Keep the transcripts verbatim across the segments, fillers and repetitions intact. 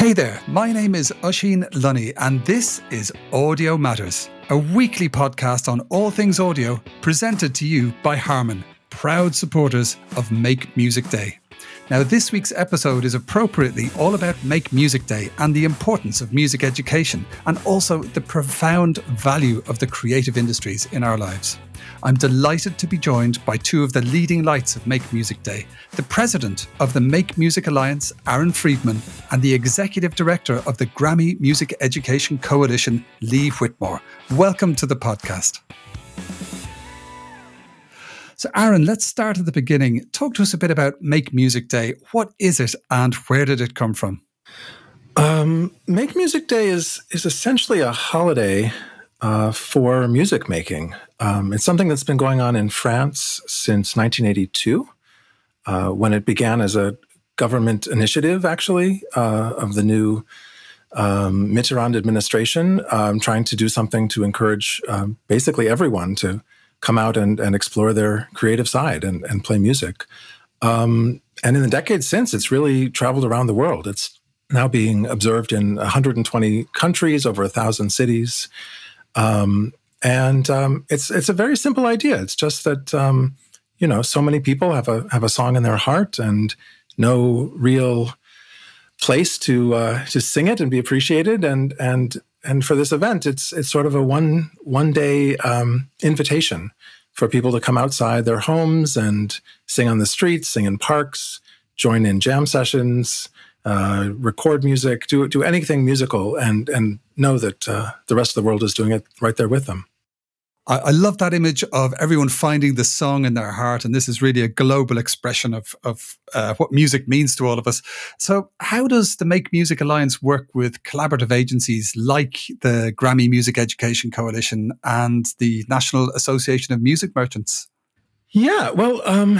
Hey there, my name is Oisín Lunny and this is Audio Matters, a weekly podcast on all things audio presented to you by Harman, proud supporters of Make Music Day. Now, this week's episode is appropriately all about Make Music Day and the importance of music education and also the profound value of the creative industries in our lives. I'm delighted to be joined by two of the leading lights of Make Music Day, the president of the Make Music Alliance, Aaron Friedman, and the executive director of the Grammy Music Education Coalition, Lee Whitmore. Welcome to the podcast. So Aaron, let's start at the beginning. Talk to us a bit about Make Music Day. What is it and where did it come from? Um, Make Music Day is is essentially a holiday uh, for music making. Um, it's something that's been going on in France since nineteen eighty-two, uh, when it began as a government initiative, actually, uh, of the new um, Mitterrand administration, um, trying to do something to encourage um, basically everyone to come out and, and explore their creative side and, and play music. Um, and in the decades since, it's really traveled around the world. It's now being observed in one hundred twenty countries, over a thousand cities. Um, and um, it's it's a very simple idea. It's just that, um, you know, so many people have a have a song in their heart and no real place to uh, to sing it and be appreciated. And and And for this event, it's it's sort of a one one day um, invitation for people to come outside their homes and sing on the streets, sing in parks, join in jam sessions, uh, record music, do do anything musical, and and know that uh, the rest of the world is doing it right there with them. I love that image of everyone finding the song in their heart, and this is really a global expression of, of uh, what music means to all of us. So how does the Make Music Alliance work with collaborative agencies like the Grammy Music Education Coalition and the National Association of Music Merchants? Yeah, well, um,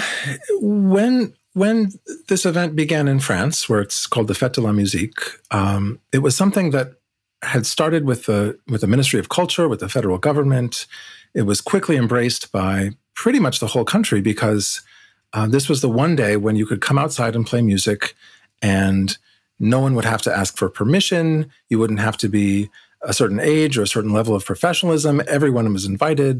when when this event began in France, where it's called the Fête de la Musique, um, it was something that had started with the with the Ministry of Culture, with the federal government. It was quickly embraced by pretty much the whole country because uh, this was the one day when you could come outside and play music and no one would have to ask for permission. You wouldn't have to be a certain age or a certain level of professionalism. Everyone was invited.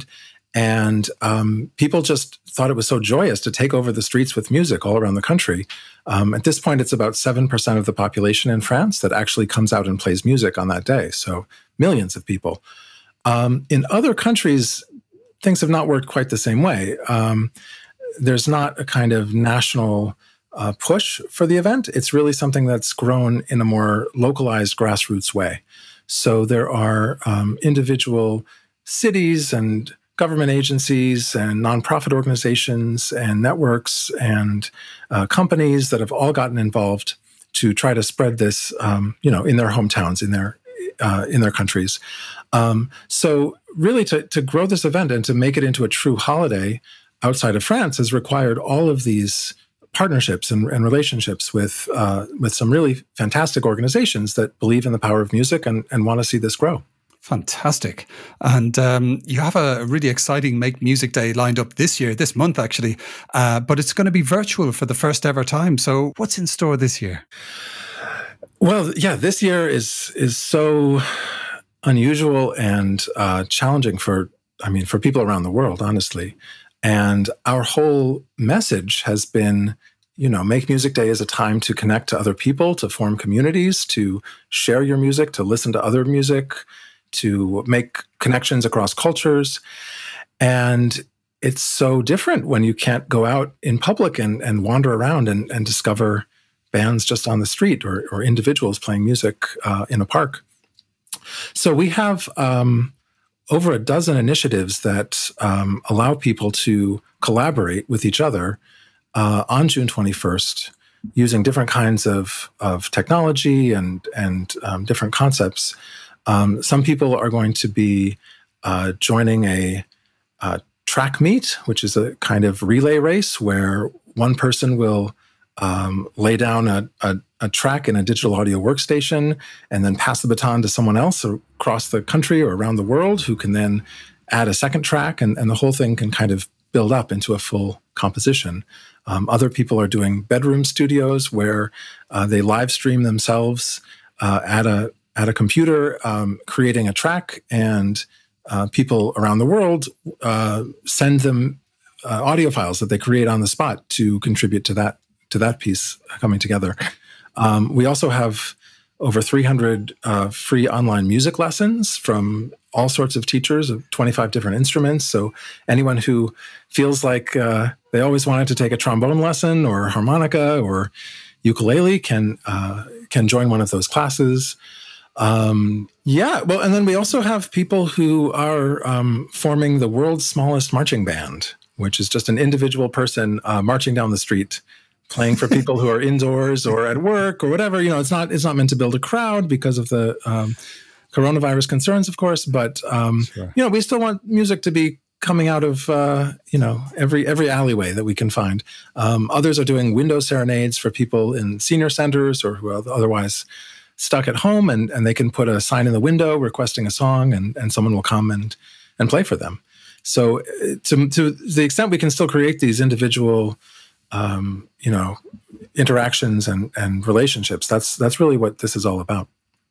And um, people just thought it was so joyous to take over the streets with music all around the country. Um, at this point, it's about seven percent of the population in France that actually comes out and plays music on that day. So millions of people. Um, in other countries, things have not worked quite the same way. Um, there's not a kind of national uh, push for the event. It's really something that's grown in a more localized grassroots way. So there are um, individual cities and government agencies and nonprofit organizations and networks and uh, companies that have all gotten involved to try to spread this, um, you know, in their hometowns, in their uh, in their countries. Um, so really to, to grow this event and to make it into a true holiday outside of France has required all of these partnerships and, and relationships with uh, with some really fantastic organizations that believe in the power of music and, and want to see this grow. Fantastic. And um, you have a really exciting Make Music Day lined up this year, this month actually, uh, but it's going to be virtual for the first ever time. So what's in store this year? Well, yeah, this year is is so unusual and uh, challenging for, I mean, for people around the world, honestly. And our whole message has been, you know, Make Music Day is a time to connect to other people, to form communities, to share your music, to listen to other music, to make connections across cultures. And it's so different when you can't go out in public and, and wander around and, and discover bands just on the street or, or individuals playing music uh, in a park. So we have um, over a dozen initiatives that um, allow people to collaborate with each other uh, on June twenty-first using different kinds of, of technology and, and um, different concepts. Um, some people are going to be uh, joining a, a track meet, which is a kind of relay race where one person will um, lay down a, a, a track in a digital audio workstation and then pass the baton to someone else across the country or around the world who can then add a second track, and, and the whole thing can kind of build up into a full composition. Um, other people are doing bedroom studios where uh, they live stream themselves uh, at a at a computer, um, creating a track, and uh, people around the world uh, send them uh, audio files that they create on the spot to contribute to that to that piece coming together. Um, we also have over three hundred uh, free online music lessons from all sorts of teachers of twenty-five different instruments. So anyone who feels like uh, they always wanted to take a trombone lesson or harmonica or ukulele can uh, can join one of those classes. Um, yeah, well, and then we also have people who are um, forming the world's smallest marching band, which is just an individual person uh, marching down the street, playing for people who are indoors or at work or whatever. You know, it's not it's not meant to build a crowd because of the um, coronavirus concerns, of course. But um, sure. you know, we still want music to be coming out of uh, you know every every alleyway that we can find. Um, others are doing window serenades for people in senior centers or who are otherwise stuck at home, and, and they can put a sign in the window requesting a song, and, and someone will come and and play for them. So to to the extent we can still create these individual Um, you know, interactions and, and relationships. That's that's really what this is all about.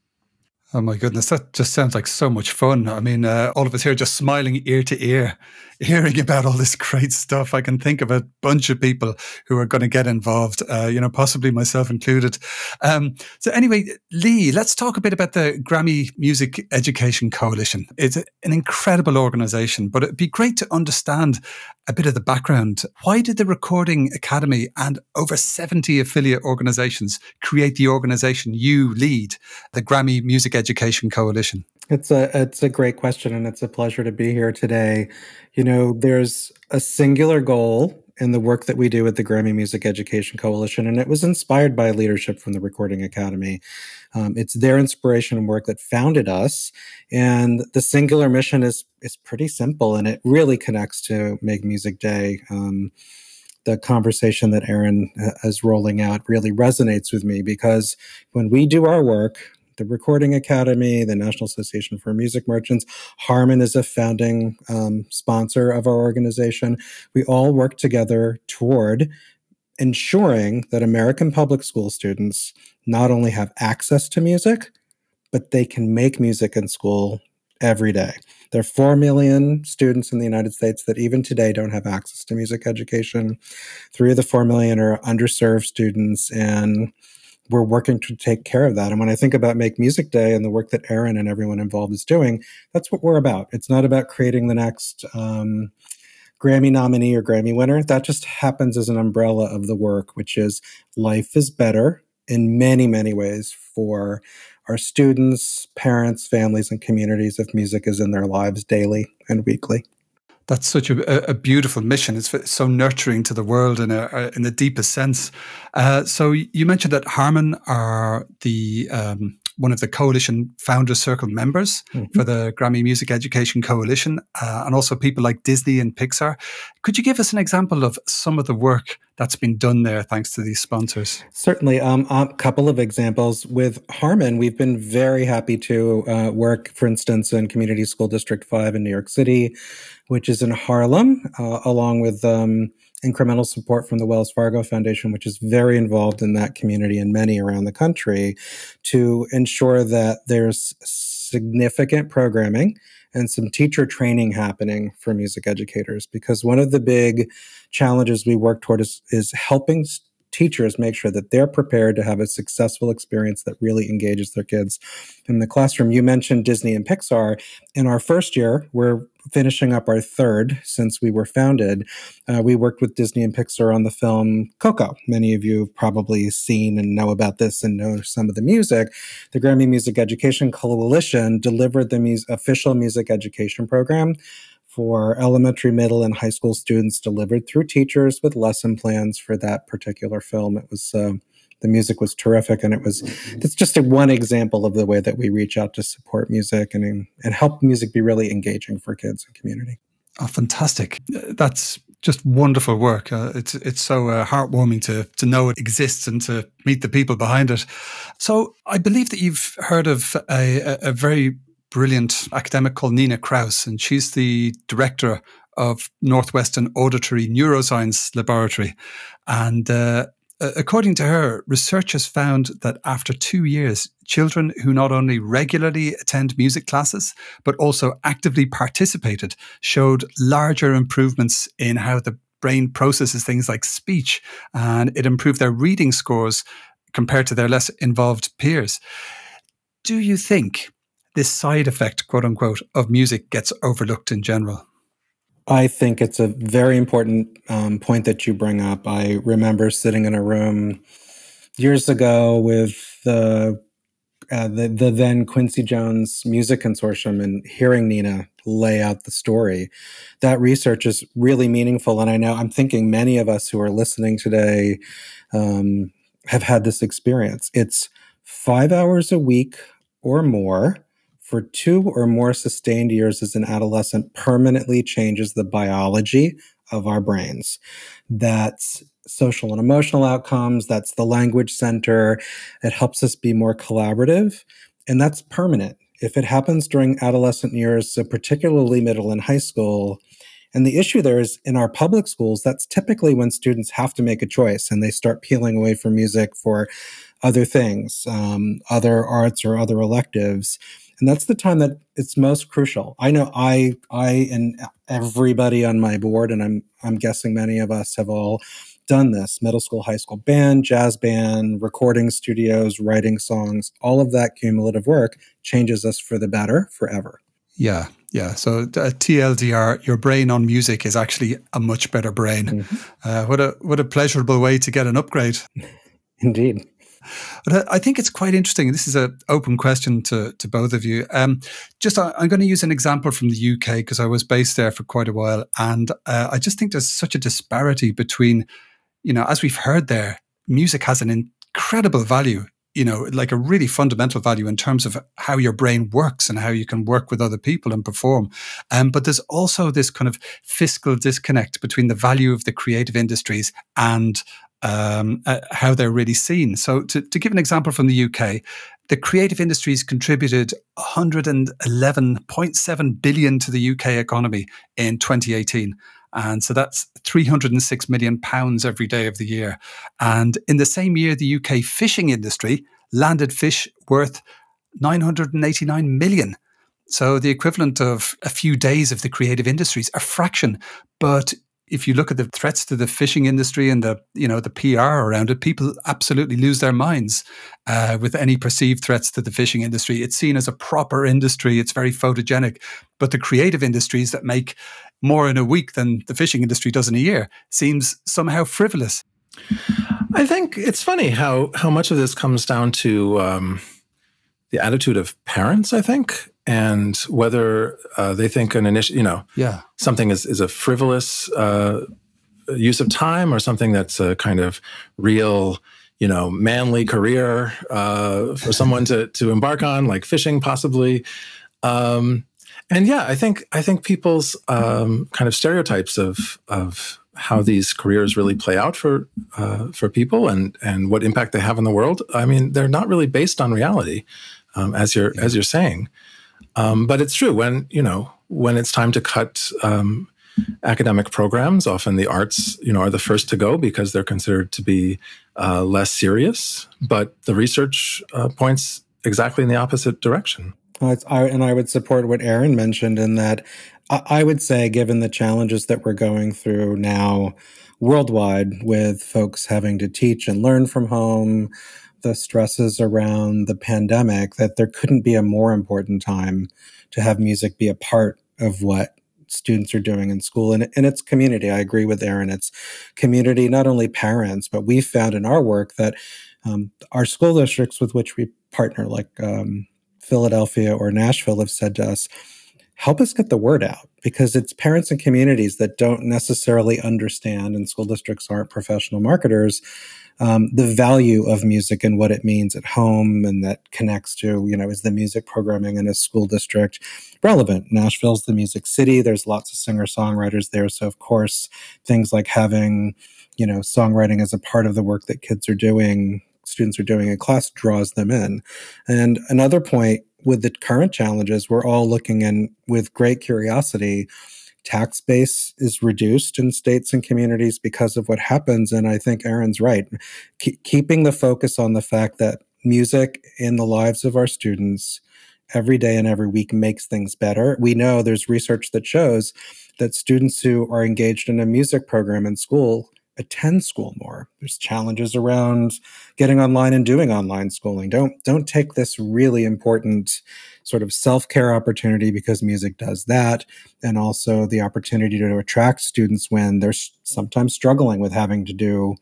Oh my goodness, that just sounds like so much fun. I mean, uh, all of us here just smiling ear to ear, hearing about all this great stuff. I can think of a bunch of people who are going to get involved, uh, you know, possibly myself included. Um, so anyway, Lee, let's talk a bit about the Grammy Music Education Coalition. It's an incredible organization, but it'd be great to understand a bit of the background. Why did the Recording Academy and over seventy affiliate organizations create the organization you lead, the Grammy Music Education Coalition? It's a it's a great question, and it's a pleasure to be here today. You know, there's a singular goal in the work that we do at the Grammy Music Education Coalition, and it was inspired by leadership from the Recording Academy. Um, it's their inspiration and work that founded us, and the singular mission is is pretty simple, and it really connects to Make Music Day. Um, the conversation that Aaron is rolling out really resonates with me, because when we do our work, the Recording Academy, the National Association for Music Merchants, Harman is a founding um, sponsor of our organization. We all work together toward ensuring that American public school students not only have access to music, but they can make music in school every day. There are four million students in the United States that even today don't have access to music education. Three of the four million are underserved students, and we're working to take care of that. And when I think about Make Music Day and the work that Aaron and everyone involved is doing, that's what we're about. It's not about creating the next um, Grammy nominee or Grammy winner. That just happens as an umbrella of the work, which is life is better in many, many ways for our students, parents, families, and communities if music is in their lives daily and weekly. That's such a, a beautiful mission. It's so nurturing to the world in a, in the deepest sense. Uh, so you mentioned that Harman are the um, one of the coalition Founders Circle members mm-hmm. for the Grammy Music Education Coalition, uh, and also people like Disney and Pixar. Could you give us an example of some of the work that's been done there thanks to these sponsors? Certainly. Um, a couple of examples. With Harman, we've been very happy to uh, work, for instance, in Community School District five in New York City, which is in Harlem, uh, along with um, incremental support from the Wells Fargo Foundation, which is very involved in that community and many around the country, to ensure that there's significant programming and some teacher training happening for music educators. Because one of the big challenges we work toward is, is helping teachers make sure that they're prepared to have a successful experience that really engages their kids in the classroom. You mentioned Disney and Pixar. In our first year, we're finishing up our third since we were founded. Uh, we worked with Disney and Pixar on the film Coco. Many of you have probably seen and know about this and know some of the music. The Grammy Music Education Coalition delivered the mu- official music education program for elementary, middle, and high school students, delivered through teachers with lesson plans for that particular film. It was uh, the music was terrific, and it was it's just a, one example of the way that we reach out to support music and and help music be really engaging for kids and community. Oh, fantastic! That's just wonderful work. Uh, it's it's so uh, heartwarming to to know it exists and to meet the people behind it. So I believe that you've heard of a, a, a very brilliant academic called Nina Kraus, and she's the director of Northwestern Auditory Neuroscience Laboratory. And uh, uh, according to her, research has found that after two years, children who not only regularly attend music classes, but also actively participated showed larger improvements in how the brain processes things like speech, and it improved their reading scores compared to their less involved peers. Do you think this side effect, quote unquote, of music gets overlooked in general? I think it's a very important um, point that you bring up. I remember sitting in a room years ago with the uh, the, the then Quincy Jones Music Consortium and hearing Nina lay out the story. That research is really meaningful, and I know I'm thinking many of us who are listening today um, have had this experience. It's five hours a week or more for two or more sustained years as an adolescent permanently changes the biology of our brains. That's social and emotional outcomes. That's the language center. It helps us be more collaborative, and that's permanent. If it happens during adolescent years, so particularly middle and high school, and the issue there is in our public schools, that's typically when students have to make a choice and they start peeling away from music for other things, um, other arts or other electives. And that's the time that it's most crucial. I know I, I, and everybody on my board, and I'm, I'm guessing many of us have all done this: middle school, high school band, jazz band, recording studios, writing songs. All of that cumulative work changes us for the better forever. Yeah, yeah. So uh, T L D R, your brain on music is actually a much better brain. Mm-hmm. Uh, what a what a pleasurable way to get an upgrade. Indeed. But I think it's quite interesting. This is an open question to, to both of you. Um, just I, I'm going to use an example from the U K because I was based there for quite a while. And uh, I just think there's such a disparity between, you know, as we've heard there, music has an incredible value, you know, like a really fundamental value in terms of how your brain works and how you can work with other people and perform. Um, but there's also this kind of fiscal disconnect between the value of the creative industries and Um, uh, how they're really seen. So to, to give an example from the U K, the creative industries contributed one hundred eleven point seven billion to the U K economy in twenty eighteen. And so that's three hundred six million pounds every day of the year. And in the same year, the U K fishing industry landed fish worth nine hundred eighty-nine million. So the equivalent of a few days of the creative industries, a fraction. But if you look at the threats to the fishing industry and the, you know, the P R around it, people absolutely lose their minds uh, with any perceived threats to the fishing industry. It's seen as a proper industry. It's very photogenic. But the creative industries that make more in a week than the fishing industry does in a year seems somehow frivolous. I think it's funny how, how much of this comes down to um, the attitude of parents, I think, and whether uh, they think an initiative, you know, yeah. something is, is a frivolous uh, use of time or something that's a kind of real, you know, manly career uh, for someone to to embark on, like fishing, possibly. Um, and yeah, I think I think people's um, kind of stereotypes of of how these careers really play out for uh, for people and and what impact they have in the world. I mean, they're not really based on reality, um, as you're yeah. as you're saying. Um, but it's true when, you know, when it's time to cut um, academic programs, often the arts, you know, are the first to go because they're considered to be uh, less serious. But the research uh, points exactly in the opposite direction. Well, it's, I, and I would support what Aaron mentioned in that I, I would say, given the challenges that we're going through now worldwide with folks having to teach and learn from home, the stresses around the pandemic, that there couldn't be a more important time to have music be a part of what students are doing in school. And, and it's community. I agree with Aaron. It's community, not only parents, but we found in our work that um, our school districts with which we partner, like um, Philadelphia or Nashville, have said to us, help us get the word out, because it's parents and communities that don't necessarily understand, and school districts aren't professional marketers, Um, the value of music and what it means at home, and that connects to, you know, is the music programming in a school district relevant? Nashville's the music city. There's lots of singer-songwriters there. So, of course, things like having, you know, songwriting as a part of the work that kids are doing, students are doing in class, draws them in. And another point with the current challenges, we're all looking in with great curiosity tax base is reduced in states and communities because of what happens. And I think Aaron's right. Ke- keeping the focus on the fact that music in the lives of our students every day and every week makes things better. We know there's research that shows that students who are engaged in a music program in school attend school more. There's challenges around getting online and doing online schooling. Don't don't take this really important sort of self-care opportunity, because music does that, and also the opportunity to attract students when they're sometimes struggling with having to do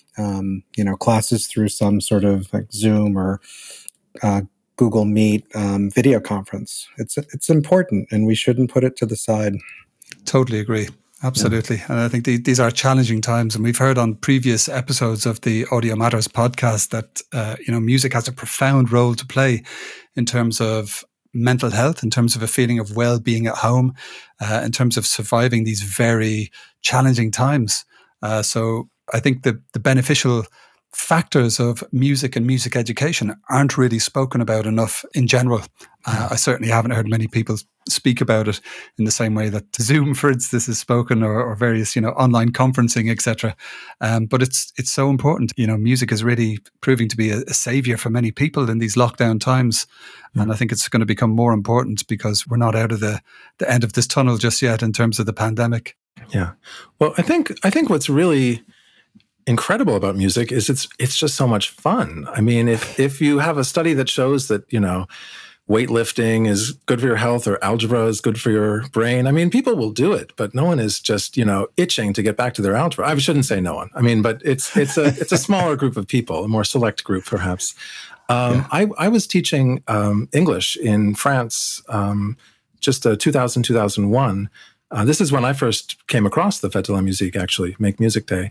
um, you know, classes through some sort of like Zoom or uh, Google Meet um, video conference. It's it's important, and we shouldn't put it to the side. Totally agree. Absolutely. Yeah. And I think the, these are challenging times. And we've heard on previous episodes of the Audio Matters podcast that, uh, you know, music has a profound role to play in terms of mental health, in terms of a feeling of well-being at home, uh, in terms of surviving these very challenging times. Uh, so I think the, the beneficial factors of music and music education aren't really spoken about enough in general. Uh, I certainly haven't heard many people speak about it in the same way that Zoom, for instance, is spoken, or, or various, you know, online conferencing, et cetera. Um, but it's it's so important. You know, music is really proving to be a, a savior for many people in these lockdown times, mm. and I think it's going to become more important because we're not out of the the end of this tunnel just yet in terms of the pandemic. Yeah, well, I think I think what's really incredible about music is it's it's just so much fun. I mean, if if you have a study that shows that, you know, weightlifting is good for your health or algebra is good for your brain, I mean, people will do it, but no one is just, you know, itching to get back to their algebra. I shouldn't say no one. I mean, but it's it's a it's a smaller group of people, a more select group, perhaps. Um, yeah. I I was teaching um, English in France um, just uh, two thousand, two thousand one. Uh, this is when I first came across the Fête de la Musique, actually, Make Music Day.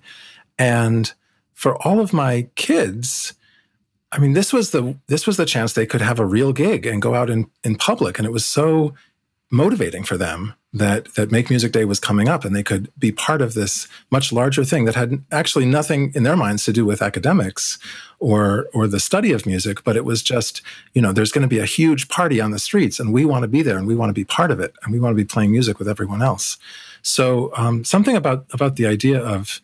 And for all of my kids, I mean, this was the this was the chance they could have a real gig and go out in, in public. And it was so motivating for them that that Make Music Day was coming up, and they could be part of this much larger thing that had actually nothing in their minds to do with academics or or the study of music, but it was just, you know, there's going to be a huge party on the streets, and we want to be there, and we want to be part of it, and we want to be playing music with everyone else. So um, something about about the idea of,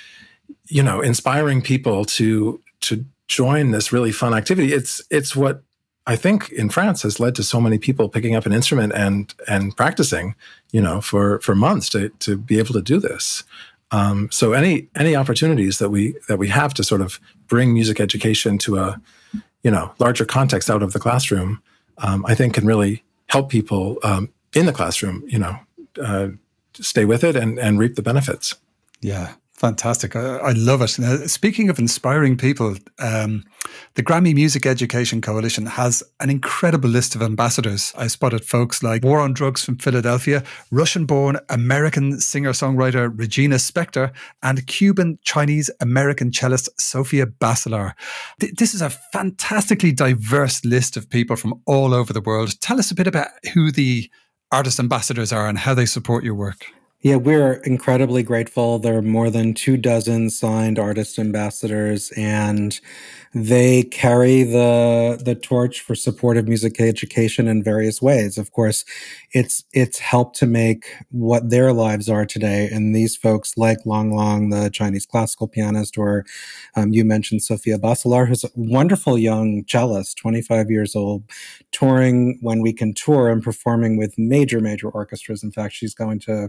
you know, inspiring people to to join this really fun activity. It's it's what I think in France has led to so many people picking up an instrument and and practicing, you know, for for months to to be able to do this. Um, so any any opportunities that we that we have to sort of bring music education to a, you know, larger context out of the classroom, um, I think can really help people um, in the classroom, you know, uh, stay with it and and reap the benefits. Yeah. Fantastic. I, I love it. Now, speaking of inspiring people, um, the Grammy Music Education Coalition has an incredible list of ambassadors. I spotted folks like War on Drugs from Philadelphia, Russian-born American singer-songwriter Regina Spektor, and Cuban-Chinese-American cellist Sofia Basilar. Th- this is a fantastically diverse list of people from all over the world. Tell us a bit about who the artist ambassadors are and how they support your work. Yeah, we're incredibly grateful. There are more than two dozen signed artist ambassadors, and they carry the the torch for supportive music education in various ways. Of course, it's it's helped to make what their lives are today. And these folks, like Long Long, the Chinese classical pianist, or um, you mentioned Sofia Basilar, who's a wonderful young cellist, twenty-five years old, touring when we can tour and performing with major, major orchestras. In fact, she's going to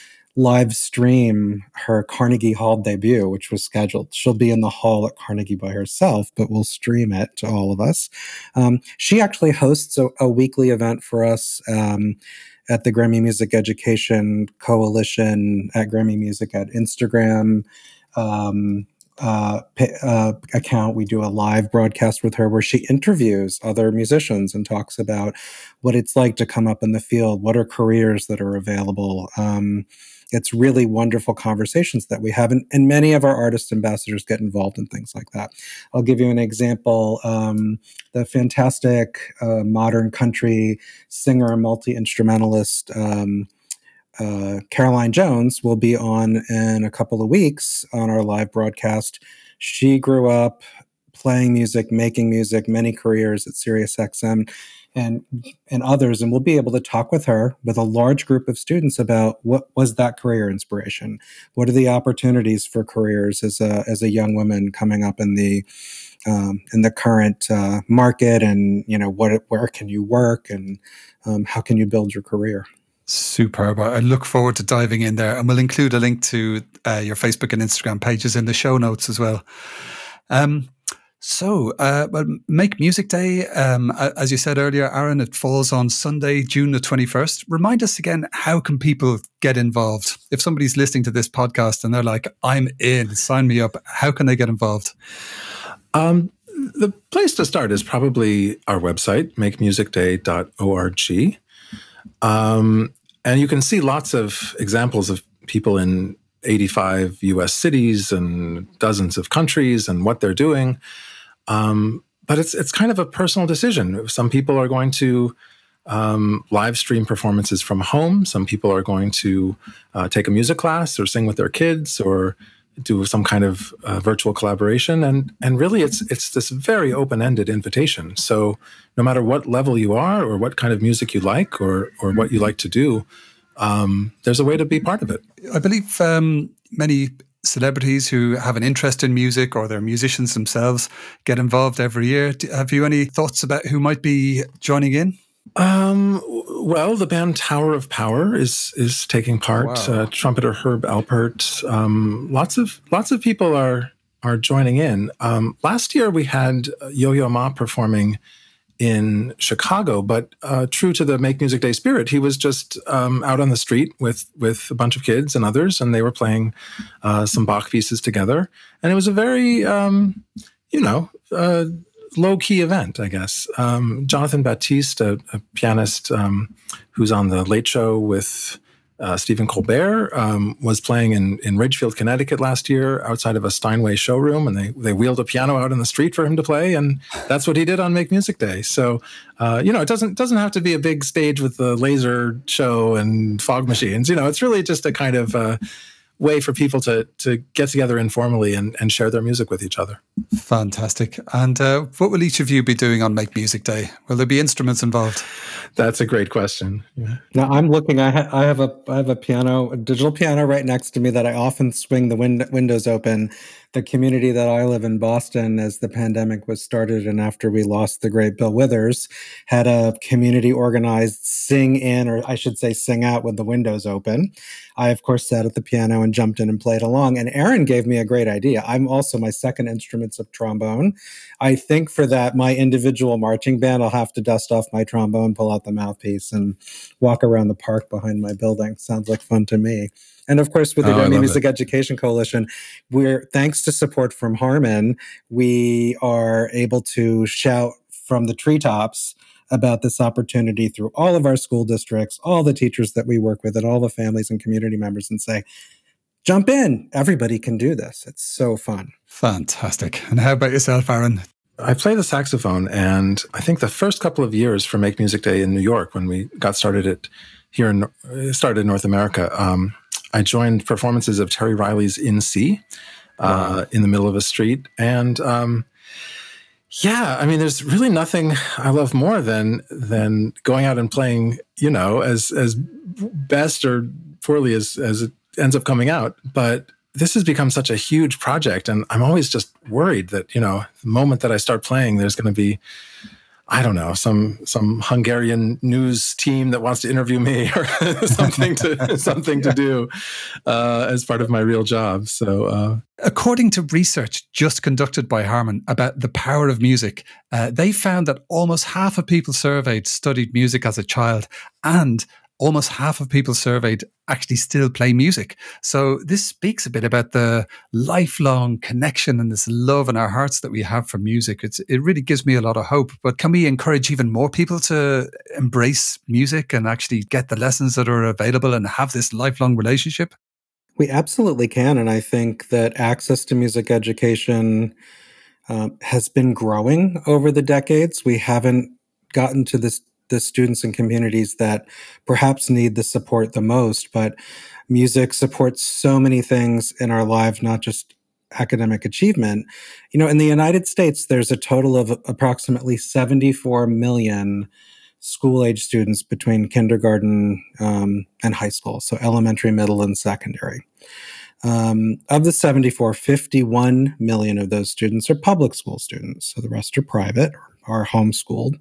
live stream her Carnegie Hall debut, which was scheduled. She'll be in the hall at Carnegie by herself, but we'll stream it to all of us. Um, she actually hosts a, a weekly event for us um, at the Grammy Music Education Coalition at Grammy Music at Instagram um, uh, uh, account. We do a live broadcast with her where she interviews other musicians and talks about what it's like to come up in the field, what are careers that are available. Um, It's really wonderful conversations that we have. And, and many of our artist ambassadors get involved in things like that. I'll give you an example. Um, the fantastic uh, modern country singer and multi-instrumentalist um, uh, Caroline Jones will be on in a couple of weeks on our live broadcast. She grew up playing music, making music, many careers at SiriusXM. and and others, and we'll be able to talk with her with a large group of students about what was that career inspiration, what are the opportunities for careers as a as a young woman coming up in the um, in the current uh, market, and you know what where can you work, and um, how can you build your career. Superb. I look forward to diving in there, and we'll include a link to uh, your Facebook and Instagram pages in the show notes as well. Um, so, uh, well, Make Music Day, um, as you said earlier, Aaron, it falls on Sunday, June the twenty-first. Remind us again, how can people get involved? If somebody's listening to this podcast and they're like, I'm in, sign me up, how can they get involved? Um, the place to start is probably our website, make music day dot org. Um, and you can see lots of examples of people in eighty-five U S cities and dozens of countries and what they're doing. Um, but it's it's kind of a personal decision. Some people are going to um, live stream performances from home. Some people are going to uh, take a music class or sing with their kids or do some kind of uh, virtual collaboration. And and really, it's it's this very open-ended invitation. So no matter what level you are or what kind of music you like or or what you like to do, um, there's a way to be part of it. I believe um, many celebrities who have an interest in music or they're musicians themselves get involved every year. Do, have you any thoughts about who might be joining in? Um, well, the band Tower of Power is is taking part. Wow. Uh, trumpeter Herb Alpert. Um, lots of lots of people are are joining in. Um, last year we had Yo-Yo Ma performing in Chicago, but uh, true to the Make Music Day spirit, he was just um, out on the street with with a bunch of kids and others, and they were playing uh, some Bach pieces together, and it was a very um, you know. Uh, low-key event, I guess. Um, Jonathan Baptiste, a, a pianist um, who's on The Late Show with uh, Stephen Colbert, um, was playing in, in Ridgefield, Connecticut last year outside of a Steinway showroom, and they, they wheeled a piano out in the street for him to play, and that's what he did on Make Music Day. So, uh, you know, it doesn't doesn't have to be a big stage with the laser show and fog machines. You know, it's really just a kind of uh, way for people to to get together informally and, and share their music with each other. Fantastic. And uh, what will each of you be doing on Make Music Day? Will there be instruments involved? That's a great question. Yeah. Now I'm looking. I, ha- I have a I have a piano, a digital piano, right next to me that I often swing the win- windows open. The community that I live in, Boston, as the pandemic was started and after we lost the great Bill Withers, had a community organized sing in, or I should say sing out with the windows open. I, of course, sat at the piano and jumped in and played along. And Aaron gave me a great idea. I'm also, my second instrument's a trombone. I think for that, my individual marching band, I'll have to dust off my trombone, pull out the mouthpiece, and walk around the park behind my building. Sounds like fun to me. And of course, with the Oh, Grammy Music it. Education Coalition, we're, thanks to support from Harman, we are able to shout from the treetops about this opportunity through all of our school districts, all the teachers that we work with, and all the families and community members, and say, jump in. Everybody can do this. It's so fun. Fantastic. And how about yourself, Aaron? I play the saxophone, and I think the first couple of years for Make Music Day in New York, when we got started it here in started in North America, um, I joined performances of Terry Riley's In C uh, wow. in the middle of a street. And um, yeah, I mean, there's really nothing I love more than than going out and playing, you know, as as best or poorly as, as it ends up coming out. But this has become such a huge project. And I'm always just worried that, you know, the moment that I start playing, there's going to be, I don't know, some some Hungarian news team that wants to interview me or something to something yeah. to do uh, as part of my real job. So, uh, according to research just conducted by Harman about the power of music, uh, they found that almost half of people surveyed studied music as a child, and almost half of people surveyed actually still play music. So this speaks a bit about the lifelong connection and this love in our hearts that we have for music. It's, it really gives me a lot of hope. But can we encourage even more people to embrace music and actually get the lessons that are available and have this lifelong relationship? We absolutely can. And I think that access to music education um, has been growing over the decades. We haven't gotten to this the students and communities that perhaps need the support the most, but music supports so many things in our lives, not just academic achievement. You know, in the United States, there's a total of approximately seventy-four million school-age students between kindergarten um, and high school, so elementary, middle, and secondary. Um, of the seventy-four, fifty-one million of those students are public school students, so the rest are private or homeschooled.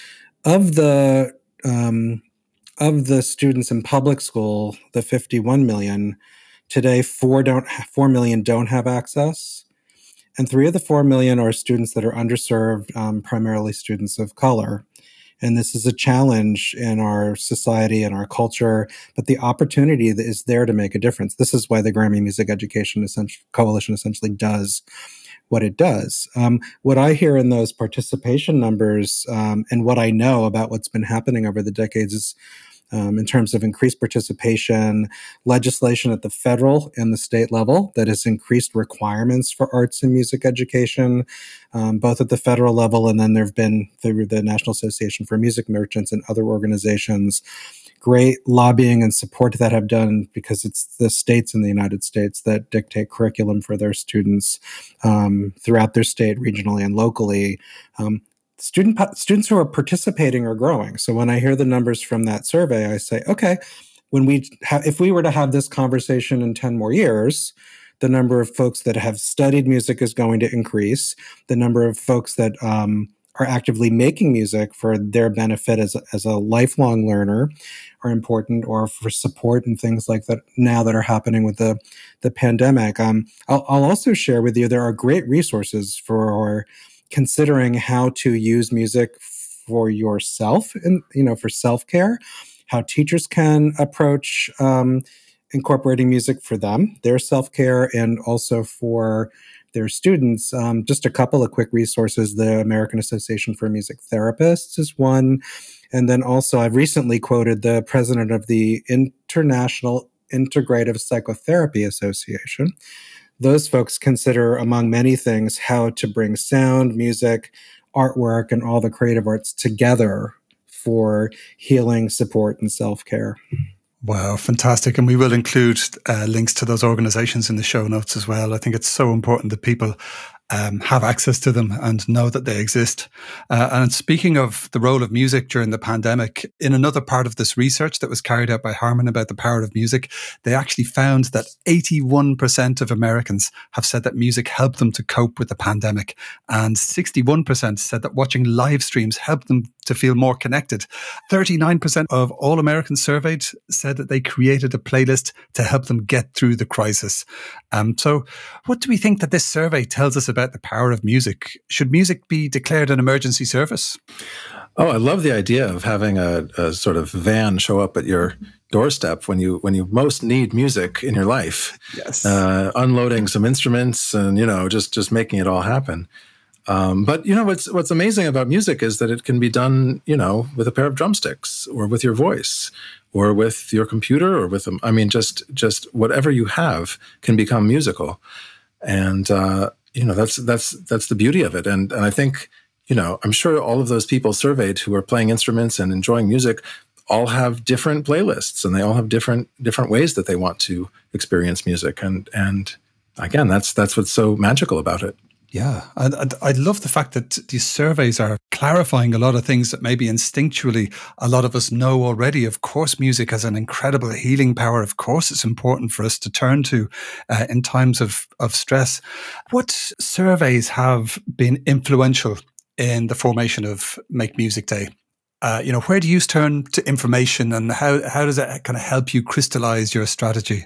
Of the um, of the students in public school, the fifty-one million, today four don't four million don't have access, and three of the four million are students that are underserved, um, primarily students of color. And this is a challenge in our society and our culture, but the opportunity that is there to make a difference. This is why the Grammy Music Education Coalition essentially does what it does. Um, what I hear in those participation numbers um, and what I know about what's been happening over the decades is Um, in terms of increased participation, legislation at the federal and the state level that has increased requirements for arts and music education, um, both at the federal level, and then there have been through the National Association for Music Merchants and other organizations, great lobbying and support that have done, because it's the states in the United States that dictate curriculum for their students um, throughout their state, regionally and locally. Um, Student students who are participating are growing. So when I hear the numbers from that survey, I say, okay, when we ha- if we were to have this conversation in ten more years, the number of folks that have studied music is going to increase. The number of folks that um, are actively making music for their benefit as a, as a lifelong learner are important, or for support and things like that now that are happening with the the pandemic. Um, I'll, I'll also share with you there are great resources for considering how to use music for yourself and, you know, for self-care, how teachers can approach um, incorporating music for them, their self-care, and also for their students. Um, just a couple of quick resources. The American Association for Music Therapists is one. And then also I've recently quoted the president of the International Integrative Psychotherapy Association. Those folks consider, among many things, how to bring sound, music, artwork, and all the creative arts together for healing, support, and self-care. Wow, fantastic. And we will include uh, links to those organizations in the show notes as well. I think it's so important that people um, have access to them and know that they exist. Uh, and speaking of the role of music during the pandemic, in another part of this research that was carried out by Harman about the power of music, they actually found that eighty-one percent of Americans have said that music helped them to cope with the pandemic. And sixty-one percent said that watching live streams helped them to feel more connected. thirty-nine percent of all Americans surveyed said that they created a playlist to help them get through the crisis. Um, so what do we think that this survey tells us about the power of music? Should music be declared an emergency service? Oh, I love the idea of having a, a sort of van show up at your doorstep when you when you most need music in your life. Yes. Uh, unloading some instruments and, you know, just just making it all happen. Um, but, you know, what's what's amazing about music is that it can be done, you know, with a pair of drumsticks or with your voice or with your computer or with, I mean, just just whatever you have can become musical. And, uh, you know, that's that's that's the beauty of it. And, and I think, you know, I'm sure all of those people surveyed who are playing instruments and enjoying music all have different playlists, and they all have different different ways that they want to experience music. And and again, that's that's what's so magical about it. Yeah, I, I love the fact that these surveys are clarifying a lot of things that maybe instinctually a lot of us know already. Of course, music has an incredible healing power. Of course, it's important for us to turn to uh, in times of, of stress. What surveys have been influential in the formation of Make Music Day? Uh, you know, where do you turn to information, and how, how does that kind of help you crystallize your strategy?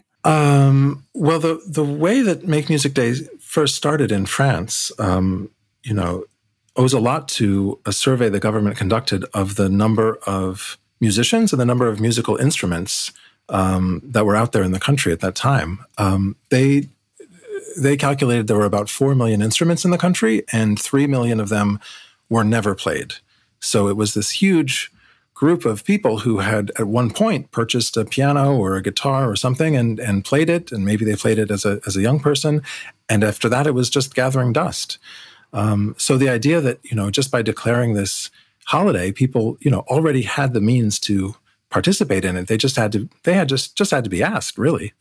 Um, well, the the way that Make Music Day first started in France, um, you know, owes a lot to a survey the government conducted of the number of musicians and the number of musical instruments um, that were out there in the country at that time. Um, they they calculated there were about four million instruments in the country, and three million of them were never played. So it was this huge group of people who had at one point purchased a piano or a guitar or something and, and played it, and maybe they played it as a as a young person, and after that it was just gathering dust. Um, so the idea that, you know, just by declaring this holiday, people, you know, already had the means to participate in it. They just had to they had just just had to be asked, really.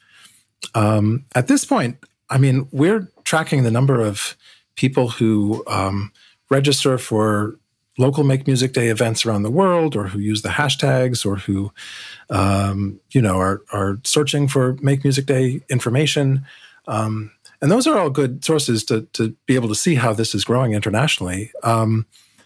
Um, at this point, I mean, we're tracking the number of people who um, register for local Make Music Day events around the world, or who use the hashtags, or who, um, you know, are are searching for Make Music Day information. Um, and those are all good sources to to be able to see how this is growing internationally. Um,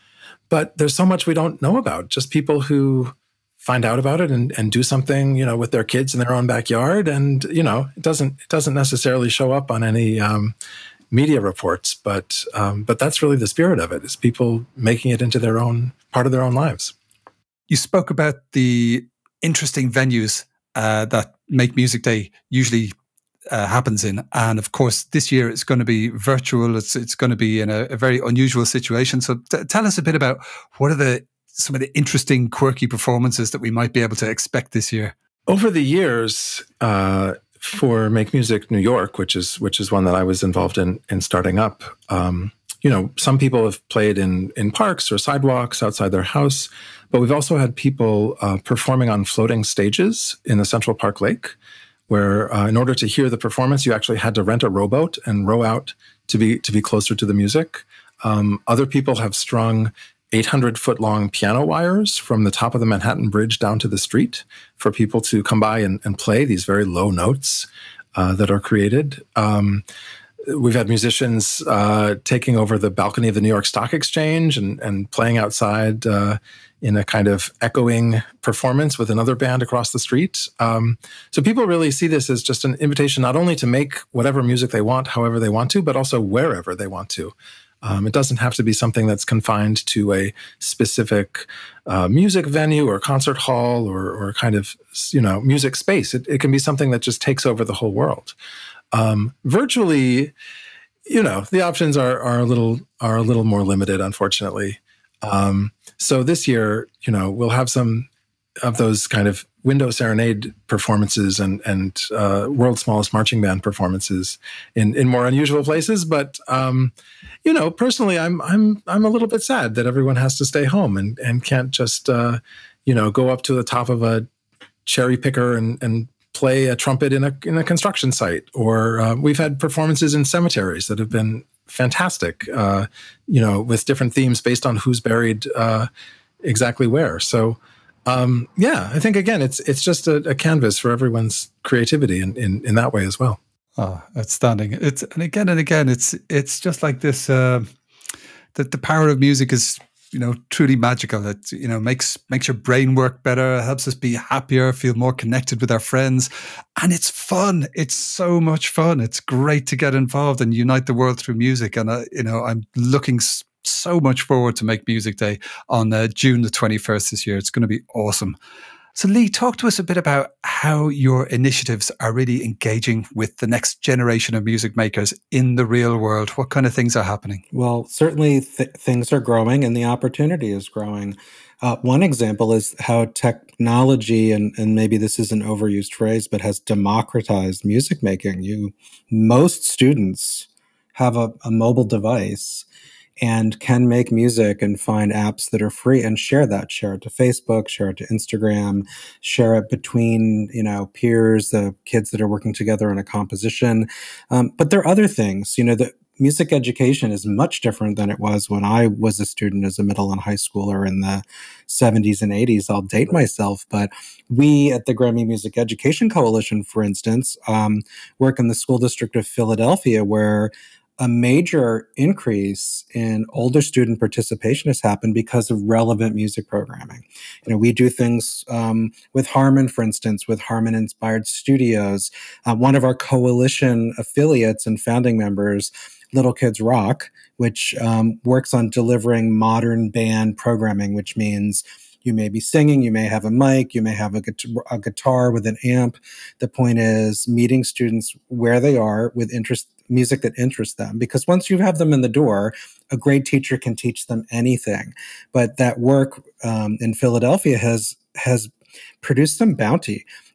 but there's so much we don't know about. Just people who find out about it and, and do something, you know, with their kids in their own backyard. And, you know, it doesn't it doesn't necessarily show up on any um, media reports, but um, but that's really the spirit of it, is people making it into their own part of their own lives. You spoke about the interesting venues uh, that Make Music Day usually uh, happens in. And of course, this year it's going to be virtual. It's it's going to be in a, a very unusual situation. So t- tell us a bit about what are the some of the interesting, quirky performances that we might be able to expect this year. Over the years, uh, for Make Music New York, which is which is one that I was involved in in starting up, um, you know, some people have played in in parks or sidewalks outside their house, but we've also had people uh, performing on floating stages in the Central Park Lake, where uh, in order to hear the performance, you actually had to rent a rowboat and row out to be to be closer to the music. Um, other people have strung eight hundred foot long piano wires from the top of the Manhattan Bridge down to the street for people to come by and, and play these very low notes uh, that are created. Um, we've had musicians uh, taking over the balcony of the New York Stock Exchange and, and playing outside uh, in a kind of echoing performance with another band across the street. Um, so people really see this as just an invitation not only to make whatever music they want, however they want to, but also wherever they want to. Um, it doesn't have to be something that's confined to a specific uh, music venue or concert hall or, or kind of, you know, music space. It, it can be something that just takes over the whole world. Um, virtually, you know, the options are are a little are a little more limited, unfortunately. Um, so this year, you know, we'll have some of those kind of window serenade performances and and uh, world's smallest marching band performances in, in more unusual places. But um, you know, personally, I'm I'm I'm a little bit sad that everyone has to stay home and and can't just uh, you know go up to the top of a cherry picker and and play a trumpet in a in a construction site. Or uh, we've had performances in cemeteries that have been fantastic. Uh, you know, with different themes based on who's buried uh, exactly where. So. Um, yeah, I think, again, it's it's just a, a canvas for everyone's creativity in, in, in that way as well. Oh, outstanding. It's and again and again, it's it's just like this, uh, that the power of music is, you know, truly magical. It, you know, makes makes your brain work better, helps us be happier, feel more connected with our friends. And it's fun. It's so much fun. It's great to get involved and unite the world through music. And, uh, you know, I'm looking so much forward to Make Music Day on uh, June the twenty-first this year. It's going to be awesome. So Lee, talk to us a bit about how your initiatives are really engaging with the next generation of music makers in the real world. What kind of things are happening? Well, certainly th- things are growing and the opportunity is growing. Uh, one example is how technology, and, and maybe this is an overused phrase, but has democratized music making. You, most students have a, a mobile device and can make music and find apps that are free and share that, share it to Facebook, share it to Instagram, share it between, you know, peers, the kids that are working together on a composition. Um, but there are other things, you know, the music education is much different than it was when I was a student as a middle and high schooler in the seventies and eighties. I'll date myself, but we at the Grammy Music Education Coalition, for instance, um, work in the school district of Philadelphia, where a major increase in older student participation has happened because of relevant music programming. You know, we do things um, with Harman, for instance, with Harman Inspired Studios. Uh, one of our coalition affiliates and founding members, Little Kids Rock, which um, works on delivering modern band programming, which means you may be singing, you may have a mic, you may have a, gu- a guitar with an amp. The point is meeting students where they are with interest, music that interests them. Because once you have them in the door, a great teacher can teach them anything. But that work um, in Philadelphia has has produced some bounty.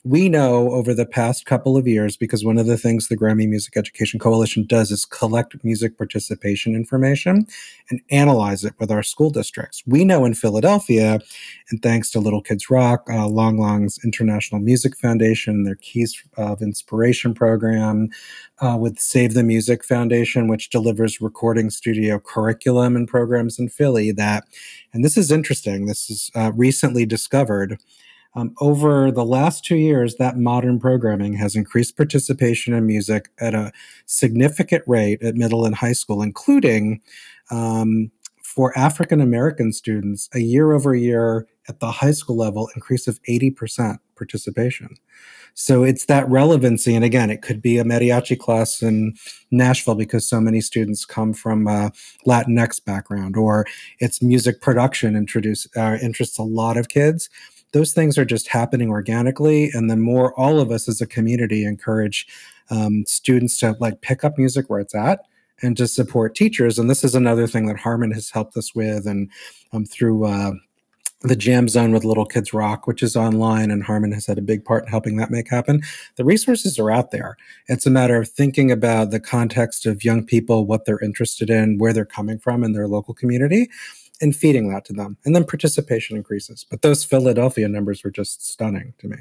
We know over the past couple of years, because one of the things the Grammy Music Education Coalition does is collect music participation information and analyze it with our school districts. We know in Philadelphia, and thanks to Little Kids Rock, uh, Long Long's International Music Foundation, their Keys of Inspiration program, uh, with Save the Music Foundation, which delivers recording studio curriculum and programs in Philly, that, and this is interesting, this is uh, recently discovered, Um, over the last two years, that modern programming has increased participation in music at a significant rate at middle and high school, including um, for African American students, a year over year at the high school level, increase of eighty percent participation. So it's that relevancy. And again, it could be a mariachi class in Nashville because so many students come from a Latinx background, or it's music production introduce, uh, interests a lot of kids. Those things are just happening organically. And the more all of us as a community encourage um, students to like pick up music where it's at and to support teachers. And this is another thing that Harmon has helped us with, and um, through uh, the Jam Zone with Little Kids Rock, which is online, and Harmon has had a big part in helping that make happen. The resources are out there. It's a matter of thinking about the context of young people, what they're interested in, where they're coming from in their local community, and feeding that to them. And then participation increases. But those Philadelphia numbers were just stunning to me.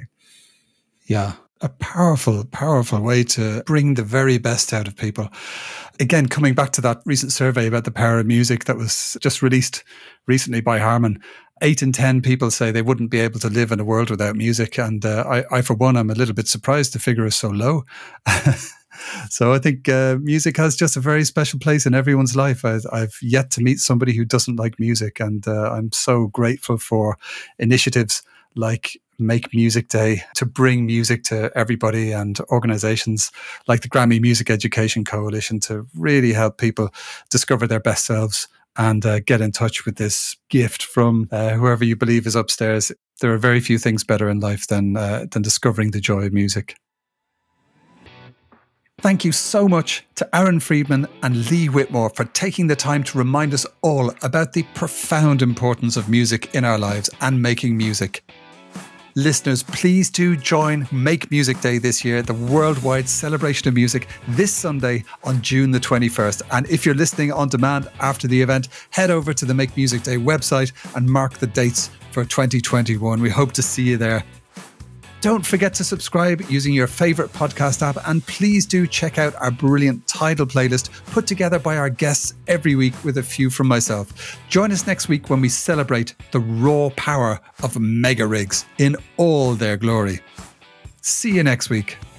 Yeah, a powerful, powerful way to bring the very best out of people. Again, coming back to that recent survey about the power of music that was just released recently by Harmon, eight in ten people say they wouldn't be able to live in a world without music. And uh, I, I, for one, I'm a little bit surprised the figure is so low. So I think uh, music has just a very special place in everyone's life. I, I've yet to meet somebody who doesn't like music, and uh, I'm so grateful for initiatives like Make Music Day to bring music to everybody, and organizations like the Grammy Music Education Coalition to really help people discover their best selves and uh, get in touch with this gift from uh, whoever you believe is upstairs. There are very few things better in life than uh, than discovering the joy of music. Thank you so much to Aaron Friedman and Lee Whitmore for taking the time to remind us all about the profound importance of music in our lives and making music. Listeners, please do join Make Music Day this year, the worldwide celebration of music, this Sunday on June the twenty-first. And if you're listening on demand after the event, head over to the Make Music Day website and mark the dates for twenty twenty-one. We hope to see you there. Don't forget to subscribe using your favorite podcast app, and please do check out our brilliant Tidal playlist put together by our guests every week with a few from myself. Join us next week when we celebrate the raw power of mega rigs in all their glory. See you next week.